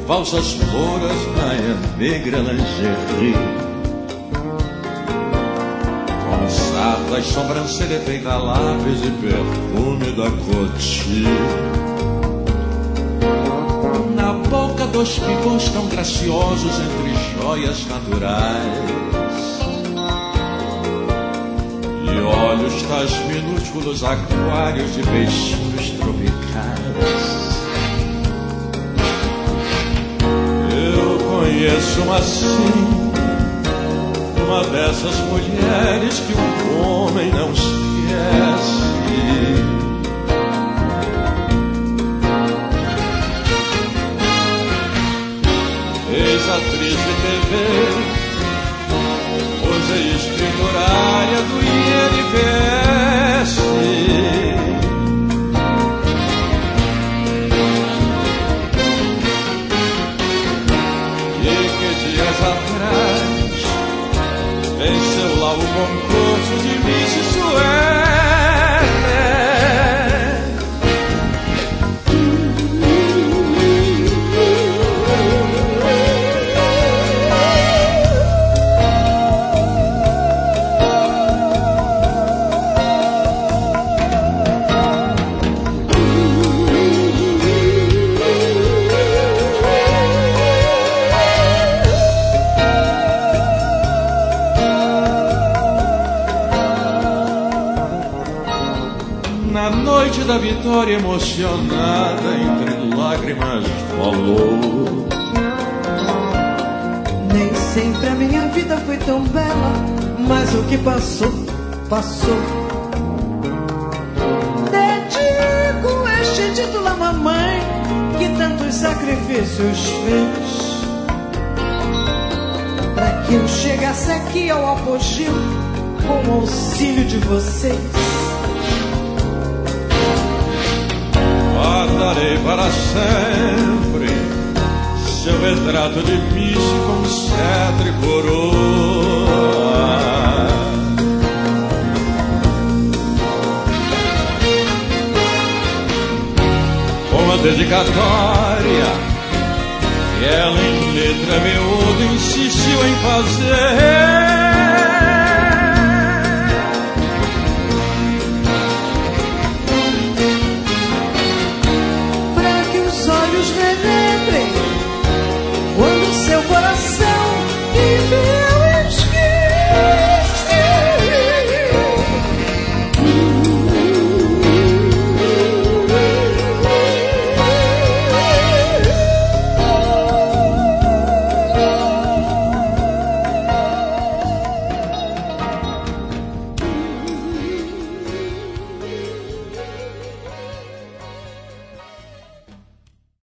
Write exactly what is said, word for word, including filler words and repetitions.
valsas louras na negra lingerie, com sardas, sobrancelha feita lápis e perfume da Coty. Na boca dois picos tão graciosos entre joias naturais, e olhos tais minúsculos aquários de peixinhos tropicais. Conheço uma assim, uma dessas mulheres que um homem não esquece. Ex-atriz de T V, hoje escriturária do I N P S. Atrás venceu lá o concurso de Miss Suéter. Da vitória emocionada, entre lágrimas falou: nem sempre a minha vida foi tão bela, mas o que passou, passou. Dedico este título à mamãe que tantos sacrifícios fez, pra que eu chegasse aqui ao apogeu com o auxílio de vocês. Guardarei para sempre seu retrato de Miss com cetro e coroa. Com a dedicatória que ela em letra miúda insistiu em fazer.